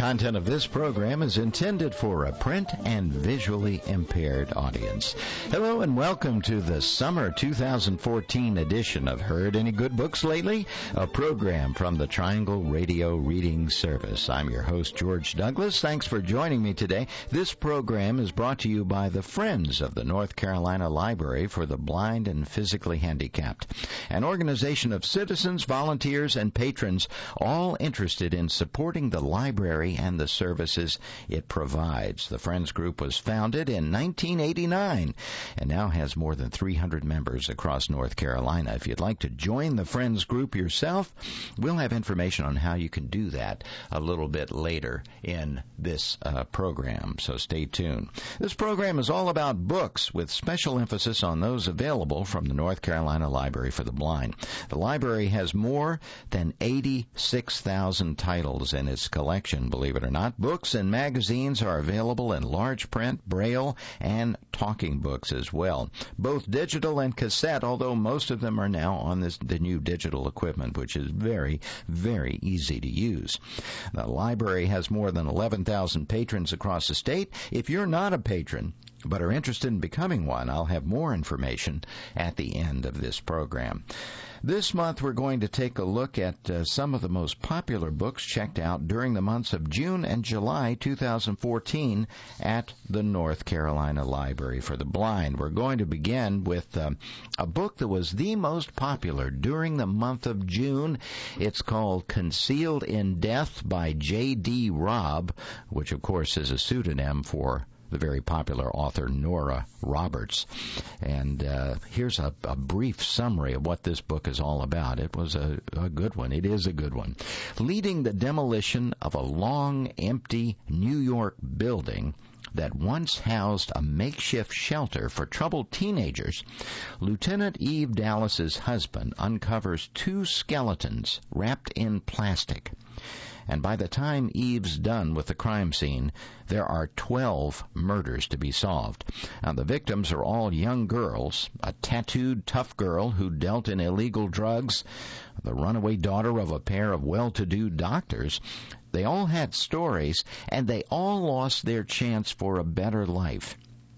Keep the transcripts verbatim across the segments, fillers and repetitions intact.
content of this program is intended for a print and visually impaired audience. Hello and welcome to the summer two thousand fourteen edition of Heard Any Good Books Lately, a program from the Triangle Radio Reading Service. I'm your host, George Douglas. Thanks for joining me today. This program is brought to you by the Friends of the North Carolina Library for the Blind and Physically Handicapped, an organization of citizens, volunteers, and patrons all interested in supporting the library and the services it provides. The Friends Group was founded in nineteen eighty-nine and now has more than three hundred members across North Carolina. If you'd like to join the Friends Group yourself, we'll have information on how you can do that a little bit later in this uh, program, so stay tuned. This program is all about books with special emphasis on those available from the North Carolina Library for the Blind. The library has more than eighty-six thousand titles in its collection, believe it or not. Books and magazines are available in large print, braille, and talking books as well, both digital and cassette, although most of them are now on this, the new digital equipment, which is very, very easy to use. The library has more than eleven thousand patrons across the state. If you're not a patron but are interested in becoming one, I'll have more information at the end of this program. This month we're going to take a look at uh, some of the most popular books checked out during the months of June and July two thousand fourteen at the North Carolina Library for the Blind. We're going to begin with uh, a book that was the most popular during the month of June. It's called Concealed in Death by J D. Robb, which of course is a pseudonym for the very popular author Nora Roberts. And uh, here's a, a brief summary of what this book is all about. It was a, a good one. It is a good one. Leading the demolition of a long, empty New York building that once housed a makeshift shelter for troubled teenagers, Lieutenant Eve Dallas's husband uncovers two skeletons wrapped in plastic. And by the time Eve's done with the crime scene, there are twelve murders to be solved. Now, the victims are all young girls, a tattooed, tough girl who dealt in illegal drugs, the runaway daughter of a pair of well-to-do doctors. They all had stories, and they all lost their chance for a better life.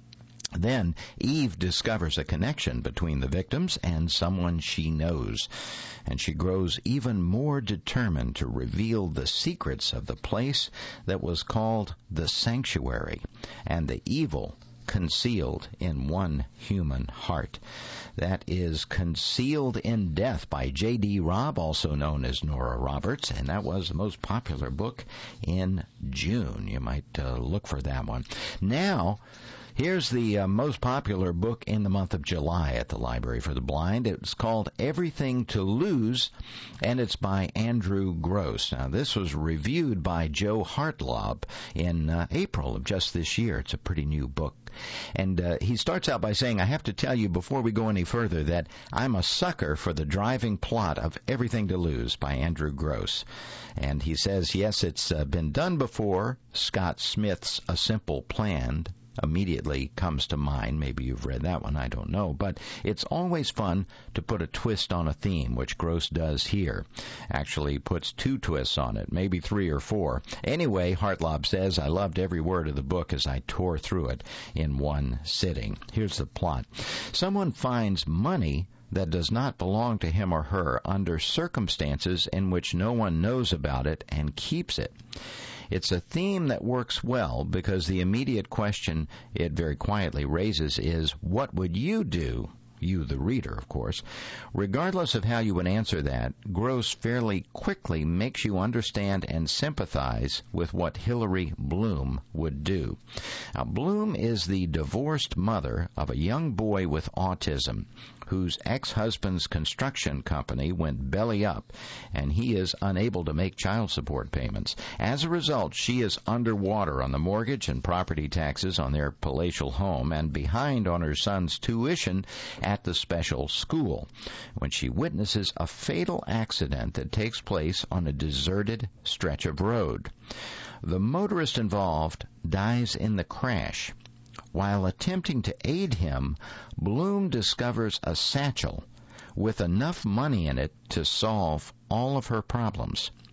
Then Eve discovers a connection between the victims and someone she knows, and she grows even more determined to reveal the secrets of the place that was called the Sanctuary and the evil concealed in one human heart. That is Concealed in Death by J D. Robb, also known as Nora Roberts, and that was the most popular book in June. You might uh, look for that one. Now, here's the uh, most popular book in the month of July at the Library for the Blind. It's called Everything to Lose, and it's by Andrew Gross. Now, this was reviewed by Joe Hartlaub in uh, April of just this year. It's a pretty new book. And uh, he starts out by saying, I have to tell you before we go any further that I'm a sucker for the driving plot of Everything to Lose by Andrew Gross. And he says, yes, it's uh, been done before. Scott Smith's A Simple Plan immediately comes to mind. Maybe you've read that one, I don't know. But it's always fun to put a twist on a theme, which Gross does here. Actually puts two twists on it, maybe three or four. Anyway, Hartlaub says, I loved every word of the book as I tore through it in one sitting. Here's the plot. Someone finds money that does not belong to him or her under circumstances in which no one knows about it and keeps it. It's a theme that works well because the immediate question it very quietly raises is, what would you do? You, the reader, of course. Regardless of how you would answer that, Gross fairly quickly makes you understand and sympathize with what Hillary Bloom would do. Now, Bloom is the divorced mother of a young boy with autism whose ex-husband's construction company went belly up, and he is unable to make child support payments. As a result, she is underwater on the mortgage and property taxes on their palatial home and behind on her son's tuition at the special school when she witnesses a fatal accident that takes place on a deserted stretch of road. The motorist involved dies in the crash. While attempting to aid him, Bloom discovers a satchel with enough money in it to solve all of her problems.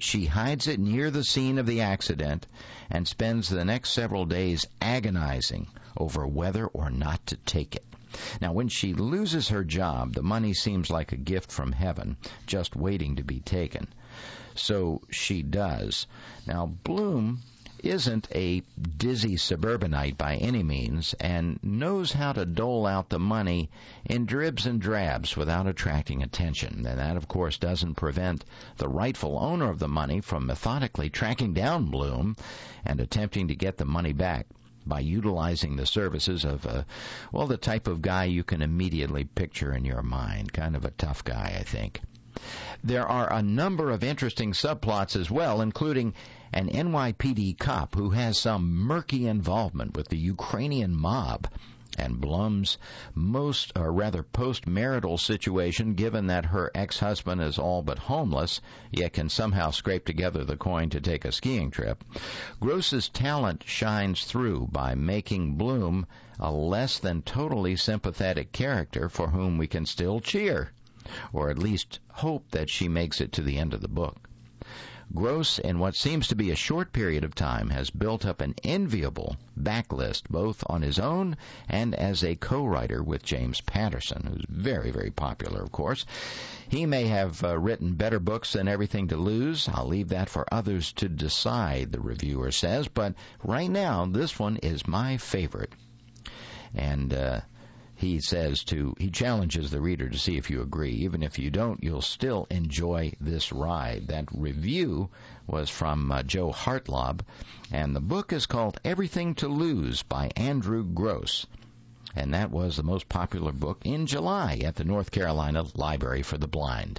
She hides it near the scene of the accident and spends the next several days agonizing over whether or not to take it. Now, when she loses her job, the money seems like a gift from heaven, just waiting to be taken. So she does. Now, Bloom isn't a dizzy suburbanite by any means and knows how to dole out the money in dribs and drabs without attracting attention. And that, of course, doesn't prevent the rightful owner of the money from methodically tracking down Bloom and attempting to get the money back by utilizing the services of, uh, well, the type of guy you can immediately picture in your mind. Kind of a tough guy, I think. There are a number of interesting subplots as well, including an N Y P D cop who has some murky involvement with the Ukrainian mob, and Blum's most, or rather post-marital situation, given that her ex-husband is all but homeless, yet can somehow scrape together the coin to take a skiing trip. Gross's talent shines through by making Bloom a less than totally sympathetic character for whom we can still cheer, or at least hope that she makes it to the end of the book. Gross, in what seems to be a short period of time, has built up an enviable backlist, both on his own and as a co-writer with James Patterson, who's very, very popular, of course. He may have uh, written better books than Everything to Lose. I'll leave that for others to decide, the reviewer says, but right now, this one is my favorite. And, uh, He says to, he challenges the reader to see if you agree. Even if you don't, you'll still enjoy this ride. That review was from uh, Joe Hartlaub, and the book is called Everything to Lose by Andrew Gross. And that was the most popular book in July at the North Carolina Library for the Blind.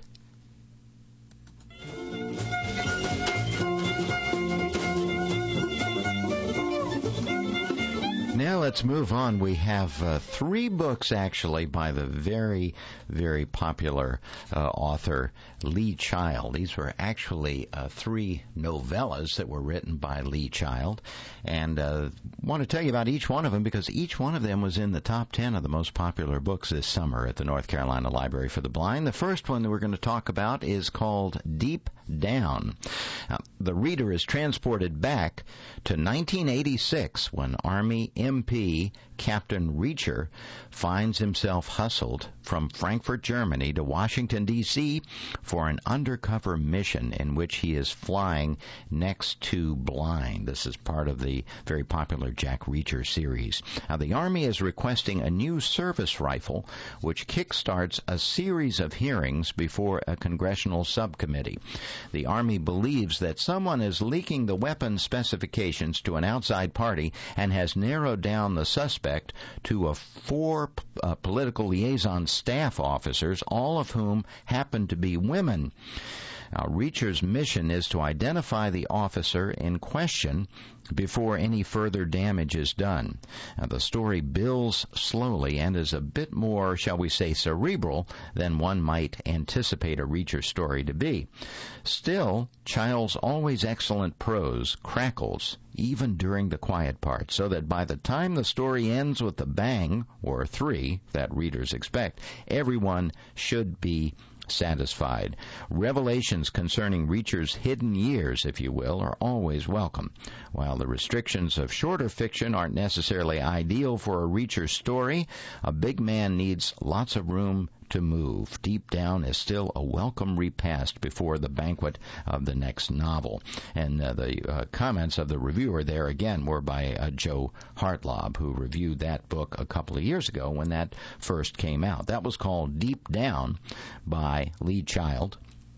Now let's move on. We have uh, three books, actually, by the very, very popular uh, author Lee Child. These were actually uh, three novellas that were written by Lee Child. And I uh, want to tell you about each one of them because each one of them was in the top ten of the most popular books this summer at the North Carolina Library for the Blind. The first one that we're going to talk about is called Deep Down. Now, the reader is transported back to nineteen eighty-six when Army M P Captain Reacher finds himself hustled from Frankfurt, Germany to Washington, D C for an undercover mission in which he is flying next to blind. This is part of the very popular Jack Reacher series. Now, the Army is requesting a new service rifle which kickstarts a series of hearings before a congressional subcommittee. The Army believes that someone is leaking the weapon specifications to an outside party and has narrowed down the suspect to a four uh, political liaison staff officers, all of whom happen to be women. Now, Reacher's mission is to identify the officer in question before any further damage is done. Now, the story builds slowly and is a bit more, shall we say, cerebral than one might anticipate a Reacher story to be. Still, Child's always excellent prose crackles even during the quiet parts, so that by the time the story ends with a bang, or three, that readers expect, everyone should be satisfied. Revelations concerning Reacher's hidden years, if you will, are always welcome. While the restrictions of shorter fiction aren't necessarily ideal for a Reacher story, a big man needs lots of room to move. Deep Down is still a welcome repast before the banquet of the next novel. And uh, the uh, comments of the reviewer there, again, were by uh, Joe Hartlaub, who reviewed that book a couple of years ago when that first came out. That was called Deep Down by Lee Child.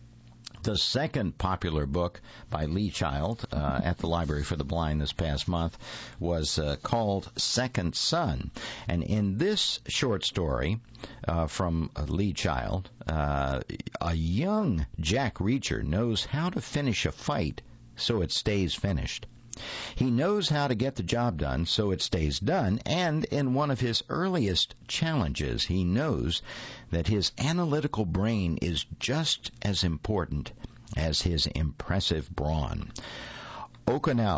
The second popular book by Lee Child uh, at the Library for the Blind this past month was uh, called Second Son. And in this short story uh, from uh, Lee Child, uh, a young Jack Reacher knows how to finish a fight so it stays finished. He knows how to get the job done so it stays done, and in one of his earliest challenges, he knows that his analytical brain is just as important as his impressive brawn. Okinawa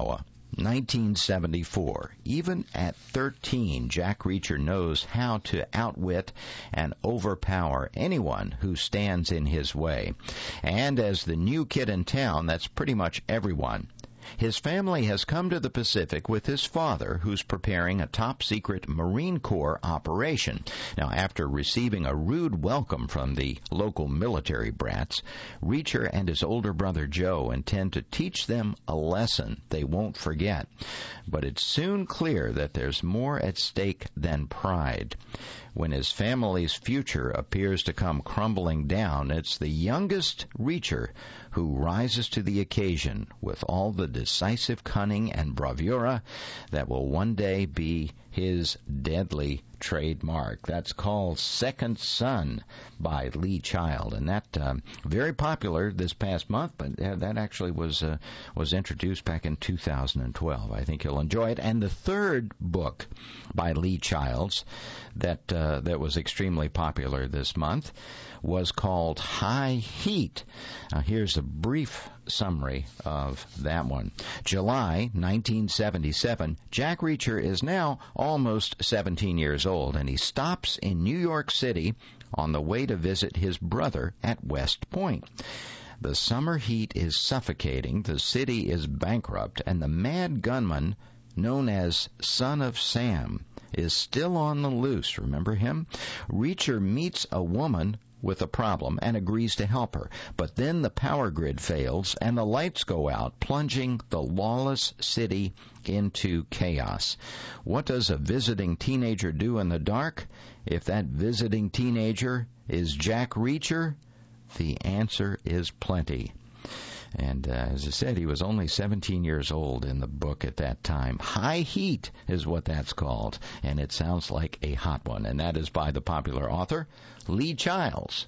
nineteen seventy-four. Even at thirteen, Jack Reacher knows how to outwit and overpower anyone who stands in his way. And as the new kid in town, that's pretty much everyone. His family has come to the Pacific with his father, who's preparing a top-secret Marine Corps operation. Now, after receiving a rude welcome from the local military brats, Reacher and his older brother Joe intend to teach them a lesson they won't forget. But it's soon clear that there's more at stake than pride. When his family's future appears to come crumbling down, it's the youngest Reacher who rises to the occasion with all the decisive cunning and bravura that will one day be his deadly trademark. That's called Second Son by Lee Child, and that um, very popular this past month, but uh, that actually was uh, was introduced back in two thousand twelve. I think you'll enjoy it. And the third book by Lee Childs that uh, that was extremely popular this month was called High Heat. Now, here's a brief summary of that one. July nineteen seventy-seven, Jack Reacher is now almost seventeen years old, and he stops in New York City on the way to visit his brother at West Point. The summer heat is suffocating, the city is bankrupt, and the mad gunman known as Son of Sam is still on the loose. Remember him? Reacher meets a woman with a problem and agrees to help her. But then the power grid fails and the lights go out, plunging the lawless city into chaos. What does a visiting teenager do in the dark? If that visiting teenager is Jack Reacher, the answer is plenty. And uh, as I said, he was only seventeen years old in the book at that time. High Heat is what that's called, and it sounds like a hot one. And that is by the popular author, Lee Childs.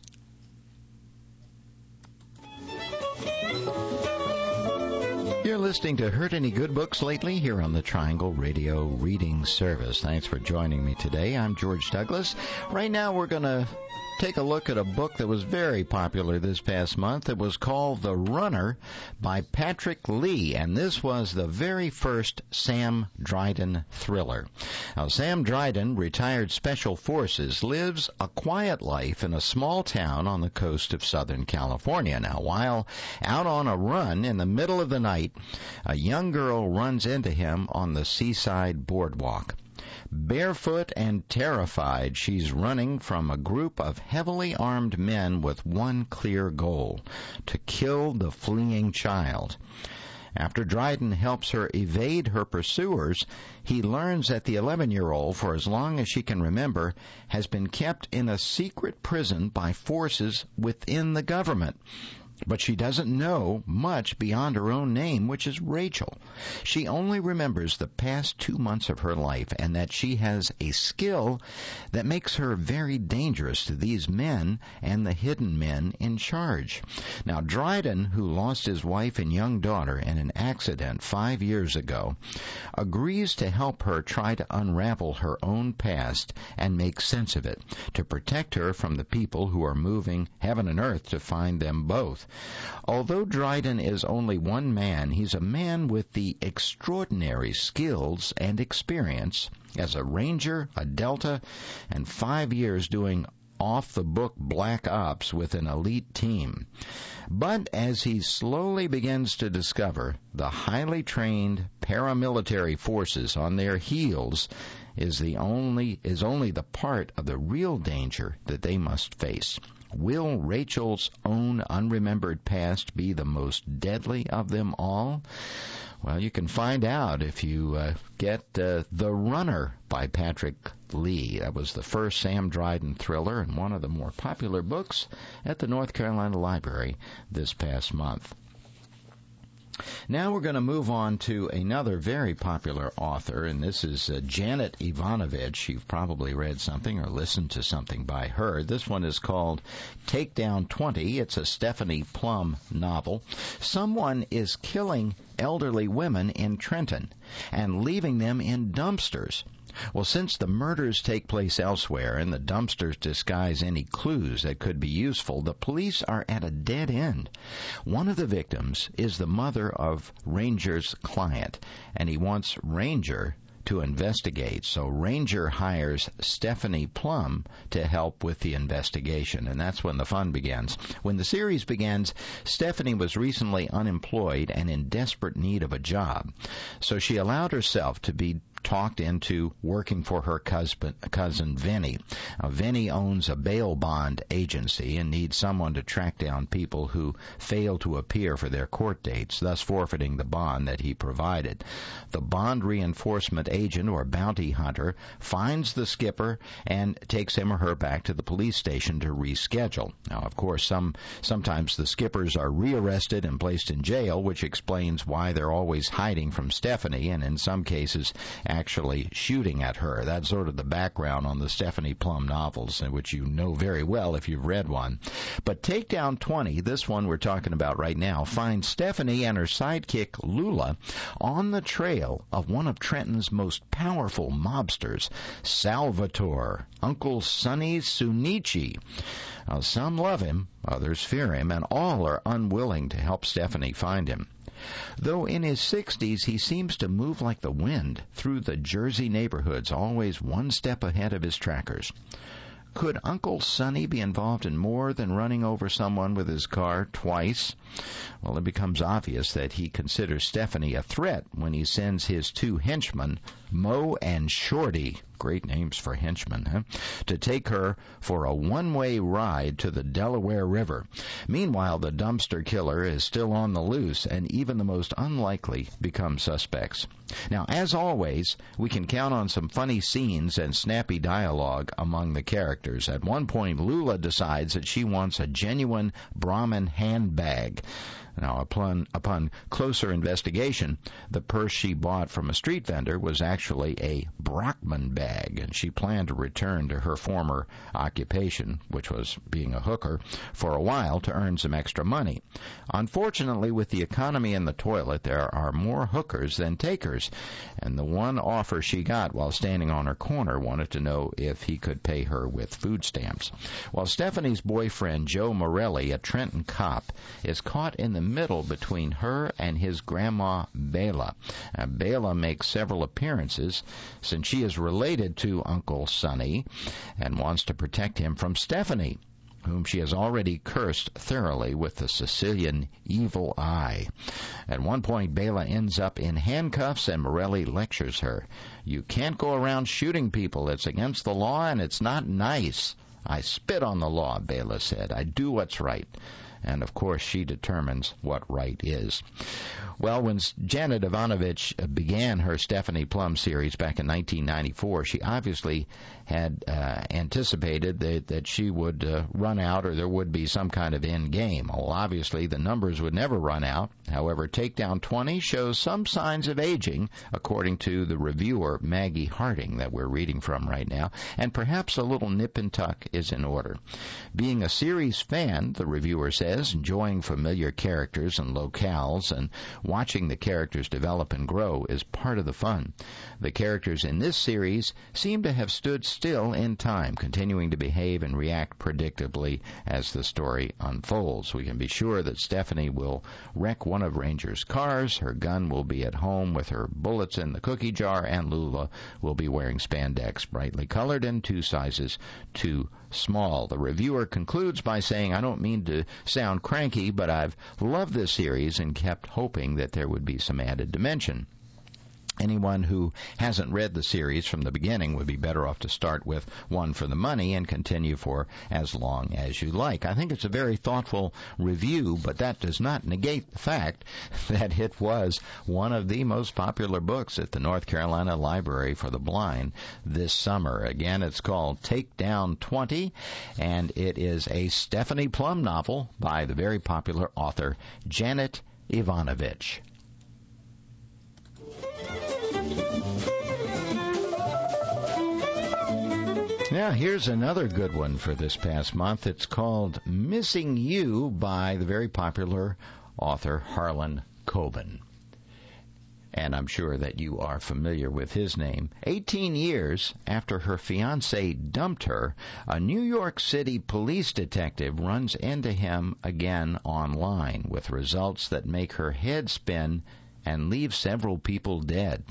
You're listening to Heard Any Good Books Lately here on the Triangle Radio Reading Service. Thanks for joining me today. I'm George Douglas. Right now we're going to take a look at a book that was very popular this past month. It was called The Runner by Patrick Lee, and this was the very first Sam Dryden thriller. Now, Sam Dryden, retired Special Forces, lives a quiet life in a small town on the coast of Southern California. Now, while out on a run in the middle of the night, a young girl runs into him on the seaside boardwalk. Barefoot and terrified, she's running from a group of heavily armed men with one clear goal: to kill the fleeing child. After Dryden helps her evade her pursuers, he learns that the eleven-year-old, for as long as she can remember, has been kept in a secret prison by forces within the government. But she doesn't know much beyond her own name, which is Rachel. She only remembers the past two months of her life and that she has a skill that makes her very dangerous to these men and the hidden men in charge. Now, Dryden, who lost his wife and young daughter in an accident five years ago, agrees to help her try to unravel her own past and make sense of it, to protect her from the people who are moving heaven and earth to find them both. Although Dryden is only one man, he's a man with the extraordinary skills and experience as a ranger, a Delta, and five years doing off-the-book black ops with an elite team. But as he slowly begins to discover the highly trained paramilitary forces on their heels is the only is only the part of the real danger that they must face. Will Rachel's own unremembered past be the most deadly of them all? Well, you can find out if you uh, get uh, The Runner by Patrick Lee. That was the first Sam Dryden thriller and one of the more popular books at the North Carolina Library this past month. Now we're going to move on to another very popular author, and this is uh, Janet Evanovich. You've probably read something or listened to something by her. This one is called Takedown twenty. It's a Stephanie Plum novel. Someone is killing elderly women in Trenton and leaving them in dumpsters. Well, since the murders take place elsewhere and the dumpsters disguise any clues that could be useful, the police are at a dead end. One of the victims is the mother of Ranger's client, and he wants Ranger to investigate. So Ranger hires Stephanie Plum to help with the investigation, and that's when the fun begins. When the series begins, Stephanie was recently unemployed and in desperate need of a job, so she allowed herself to be talked into working for her cousin, cousin Vinny. Now, Vinny owns a bail bond agency and needs someone to track down people who fail to appear for their court dates, thus forfeiting the bond that he provided. The bond reinforcement agent, or bounty hunter, finds the skipper and takes him or her back to the police station to reschedule. Now, of course, some sometimes the skippers are rearrested and placed in jail, which explains why they're always hiding from Stephanie, and in some cases actually shooting at her. That's sort of the background on the Stephanie Plum novels, which you know very well if you've read one. But Takedown twenty, this one we're talking about right now, finds Stephanie and her sidekick Lula on the trail of one of Trenton's most powerful mobsters, Salvatore, Uncle Sonny Sunichi. Now, some love him, others fear him, and all are unwilling to help Stephanie find him. Though in his sixties, he seems to move like the wind through the Jersey neighborhoods, always one step ahead of his trackers. Could Uncle Sonny be involved in more than running over someone with his car twice? Well, it becomes obvious that he considers Stephanie a threat when he sends his two henchmen, Mo and Shorty, great names for henchmen, huh? to take her for a one-way ride to the Delaware River. Meanwhile, the dumpster killer is still on the loose, and even the most unlikely become suspects. Now, as always, we can count on some funny scenes and snappy dialogue among the characters. At one point, Lula decides that she wants a genuine Brahmin handbag. Now, upon, upon closer investigation, the purse she bought from a street vendor was actually a Brockman bag, and she planned to return to her former occupation, which was being a hooker, for a while to earn some extra money. Unfortunately, with the economy in the toilet, there are more hookers than takers, and the one offer she got while standing on her corner wanted to know if he could pay her with food stamps. While Stephanie's boyfriend, Joe Morelli, a Trenton cop, is caught in the middle between her and his grandma, Bela. Now, Bela makes several appearances since she is related to Uncle Sonny and wants to protect him from Stephanie, whom she has already cursed thoroughly with the Sicilian evil eye. At one point, Bela ends up in handcuffs, and Morelli lectures her. "You can't go around shooting people. It's against the law, and it's not nice." "I spit on the law," Bela said. "I do what's right." And, of course, she determines what right is. Well, when Janet Ivanovich began her Stephanie Plum series back in nineteen ninety-four, she obviously had uh, anticipated that, that she would uh, run out, or there would be some kind of end game. Well, obviously, the numbers would never run out. However, Takedown twenty shows some signs of aging, according to the reviewer Maggie Harding that we're reading from right now, and perhaps a little nip and tuck is in order. Being a series fan, the reviewer says, enjoying familiar characters and locales and watching the characters develop and grow is part of the fun. The characters in this series seem to have stood still in time, continuing to behave and react predictably as the story unfolds. We can be sure that Stephanie will wreck one of Ranger's cars, her gun will be at home with her bullets in the cookie jar, and Lula will be wearing spandex, brightly colored and two sizes too small. The reviewer concludes by saying, "I don't mean to sound cranky, but I've loved this series and kept hoping that there would be some added dimension." Anyone who hasn't read the series from the beginning would be better off to start with One for the Money and continue for as long as you like. I think it's a very thoughtful review, but that does not negate the fact that it was one of the most popular books at the North Carolina Library for the Blind this summer. Again, it's called Takedown twenty, and it is a Stephanie Plum novel by the very popular author Janet Ivanovich. Now, here's another good one for this past month. It's called Missing You by the very popular author Harlan Coben. and I'm sure that you are familiar with his name. eighteen years after her fiancé dumped her, a New York City police detective runs into him again online with results that make her head spin and leave several people dead.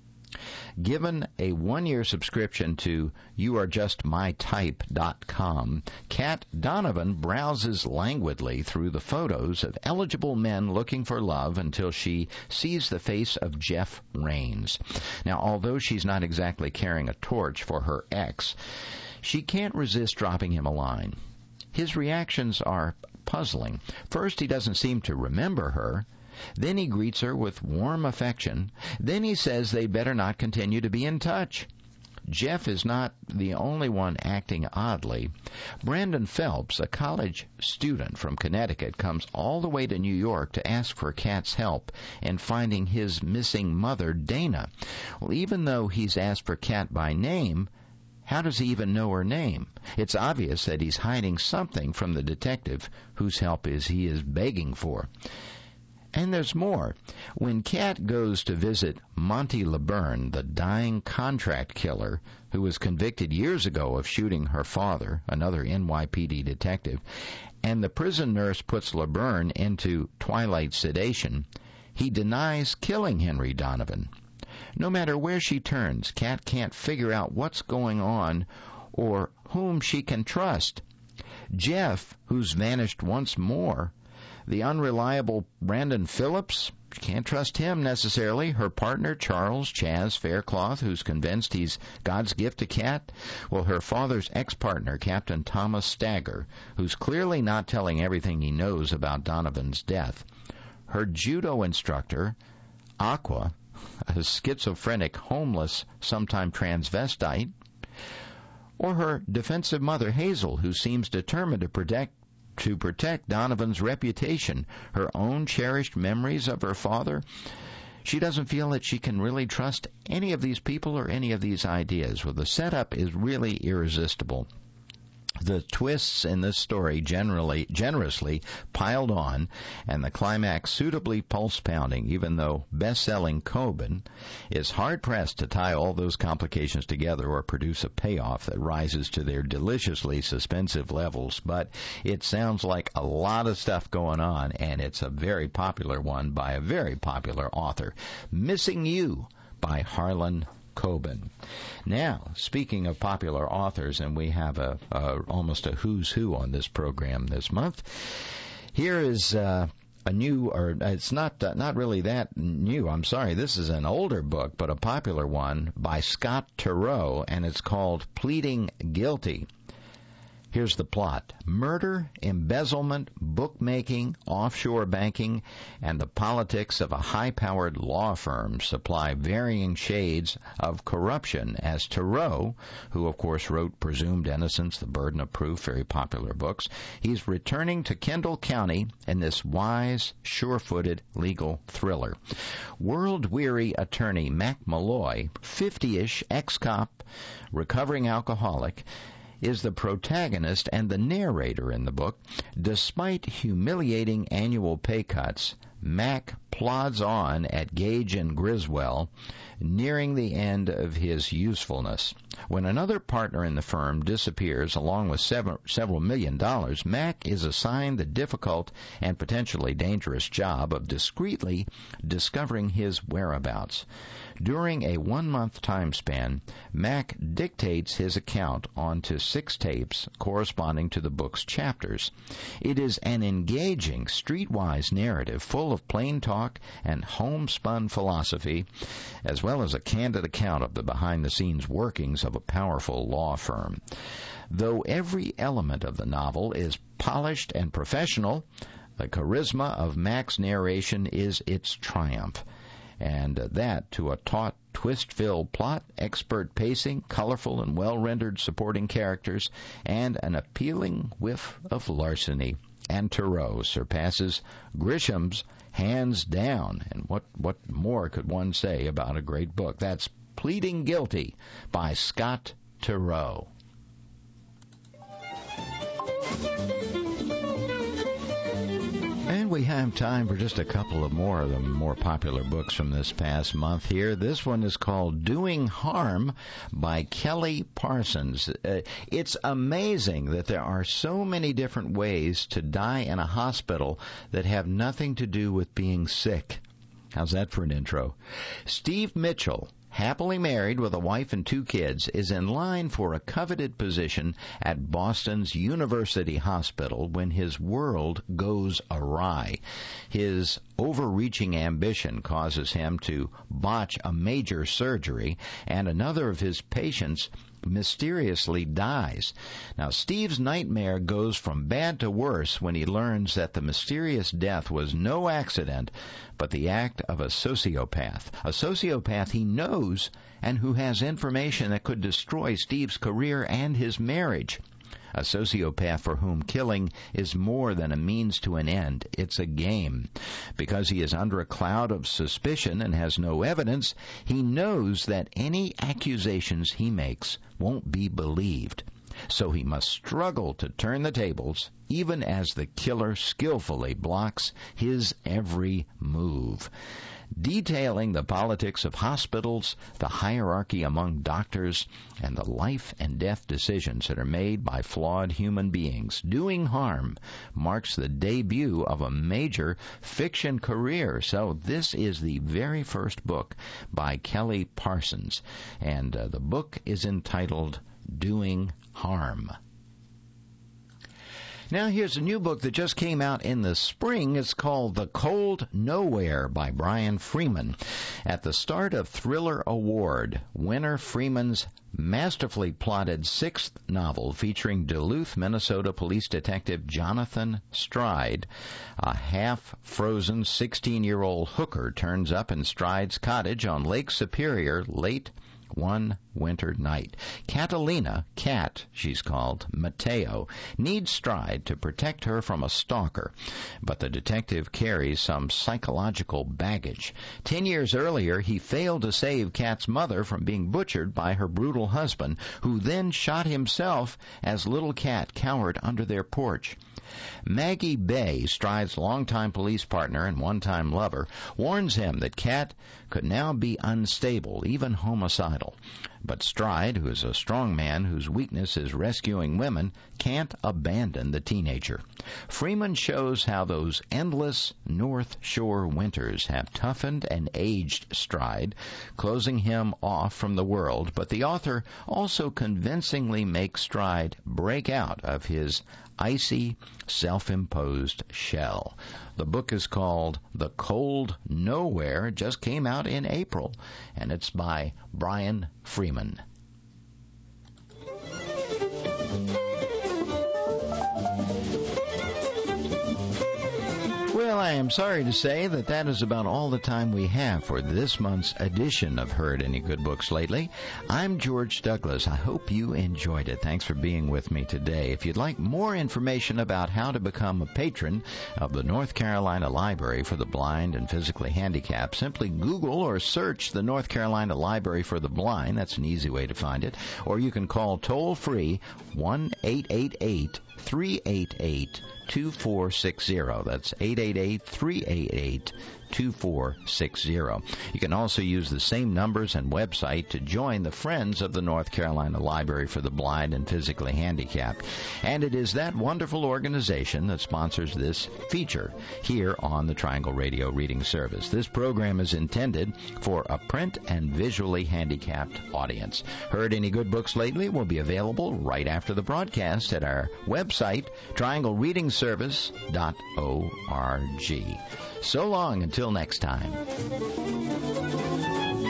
Given a one-year subscription to you are just my type dot com, Kat Donovan browses languidly through the photos of eligible men looking for love until she sees the face of Jeff Rains. Now, although she's not exactly carrying a torch for her ex, she can't resist dropping him a line. His reactions are puzzling. First, he doesn't seem to remember her. Then he greets her with warm affection. Then he says they better not continue to be in touch. Jeff is not the only one acting oddly. Brandon Phelps, a college student from Connecticut, comes all the way to New York to ask for Kat's help in finding his missing mother, Dana. Well, even though he's asked for Kat by name, how does he even know her name? It's obvious that he's hiding something from the detective whose help is he is begging for. And there's more. When Kat goes to visit Monty LeBurn, the dying contract killer who was convicted years ago of shooting her father, another N Y P D detective, and the prison nurse puts LeBurn into twilight sedation, he denies killing Henry Donovan. No matter where she turns, Kat can't figure out what's going on or whom she can trust. Jeff, who's vanished once more, the unreliable Brandon Phillips, she can't trust him necessarily. Her partner, Charles Chaz Faircloth, who's convinced he's God's gift to Kat. Well, her father's ex-partner, Captain Thomas Stagger, who's clearly not telling everything he knows about Donovan's death. Her judo instructor, Aqua, a schizophrenic, homeless, sometime transvestite. Or her defensive mother, Hazel, who seems determined to protect to protect Donovan's reputation, her own cherished memories of her father. She doesn't feel that she can really trust any of these people or any of these ideas. Well, the setup is really irresistible. The twists in this story generally generously piled on, and the climax suitably pulse-pounding, even though best-selling Coben is hard-pressed to tie all those complications together or produce a payoff that rises to their deliciously suspensive levels. But it sounds like a lot of stuff going on, and it's a very popular one by a very popular author. Missing You by Harlan Coben. Now, speaking of popular authors, and we have a, a almost a who's who on this program this month, here is uh, a new, or it's not uh, not really that new, I'm sorry, this is an older book, but a popular one by Scott Turow, and it's called Pleading Guilty. Here's the plot. Murder, embezzlement, bookmaking, offshore banking, and the politics of a high-powered law firm supply varying shades of corruption as Turow, who of course wrote Presumed Innocence, The Burden of Proof, very popular books, he's returning to Kendall County in this wise, sure-footed legal thriller. World-weary attorney Mac Malloy, fifty-ish, ex-cop, recovering alcoholic, is the protagonist and the narrator in the book. Despite humiliating annual pay cuts, Mac plods on at Gage and Griswell, nearing the end of his usefulness. When another partner in the firm disappears along with several, several million dollars, Mac is assigned the difficult and potentially dangerous job of discreetly discovering his whereabouts. During a one-month time span, Mac dictates his account onto six tapes corresponding to the book's chapters. It is an engaging, streetwise narrative full of plain talk and homespun philosophy, as well as a candid account of the behind-the-scenes workings of a powerful law firm. Though every element of the novel is polished and professional, the charisma of Mac's narration is its triumph. And that to a taut, twist-filled plot, expert pacing, colorful and well-rendered supporting characters, and an appealing whiff of larceny. And Turow surpasses Grisham's hands down. And what, what more could one say about a great book? That's Pleading Guilty by Scott Turow. And we have time for just a couple of more of the more popular books from this past month here. This one is called Doing Harm by Kelly Parsons. Uh, it's amazing that there are so many different ways to die in a hospital that have nothing to do with being sick. How's that for an intro? Steve Mitchell, happily married with a wife and two kids, is in line for a coveted position at Boston's University Hospital when his world goes awry. His overreaching ambition causes him to botch a major surgery, and another of his patients mysteriously dies. Now, Steve's nightmare goes from bad to worse when he learns that the mysterious death was no accident, but the act of a sociopath. A sociopath he knows and who has information that could destroy Steve's career and his marriage. A sociopath for whom killing is more than a means to an end. It's a game. Because he is under a cloud of suspicion and has no evidence, he knows that any accusations he makes won't be believed. So he must struggle to turn the tables, even as the killer skillfully blocks his every move. Detailing the politics of hospitals, the hierarchy among doctors, and the life and death decisions that are made by flawed human beings. Doing Harm marks the debut of a major fiction career. So this is the very first book by Kelly Parsons, and uh, the book is entitled Doing Harm. Now here's a new book that just came out in the spring. It's called The Cold Nowhere by Brian Freeman. At the start of Thriller Award winner Freeman's masterfully plotted sixth novel featuring Duluth, Minnesota police detective Jonathan Stride, a half-frozen sixteen-year-old hooker turns up in Stride's cottage on Lake Superior late one winter night. Catalina, Cat, she's called, Mateo, needs Stride to protect her from a stalker, but the detective carries some psychological baggage. Ten years earlier, he failed to save Cat's mother from being butchered by her brutal husband, who then shot himself as little Cat cowered under their porch. Maggie Bay, Stride's longtime police partner and one-time lover, warns him that Cat could now be unstable, even homicidal. But Stride, who is a strong man whose weakness is rescuing women, can't abandon the teenager. Freeman shows how those endless North Shore winters have toughened and aged Stride, closing him off from the world, but the author also convincingly makes Stride break out of his icy, self-imposed shell. The book is called The Cold Nowhere. It just came out in April, and it's by Brian Freeman. Well, I am sorry to say that that is about all the time we have for this month's edition of Heard Any Good Books Lately. I'm George Douglas. I hope you enjoyed it. Thanks for being with me today. If you'd like more information about how to become a patron of the North Carolina Library for the Blind and Physically Handicapped, simply Google or search the North Carolina Library for the Blind. That's an easy way to find it. Or you can call toll-free one eight eight eight, three eight eight, two four six zero. That's eight eight eight, three eight eight, two four six zero. You can also use the same numbers and website to join the Friends of the North Carolina Library for the Blind and Physically Handicapped. And it is that wonderful organization that sponsors this feature here on the Triangle Radio Reading Service. This program is intended for a print and visually handicapped audience. Heard Any Good Books Lately will be available right after the broadcast at our website, triangle reading service dot org. So long until next time.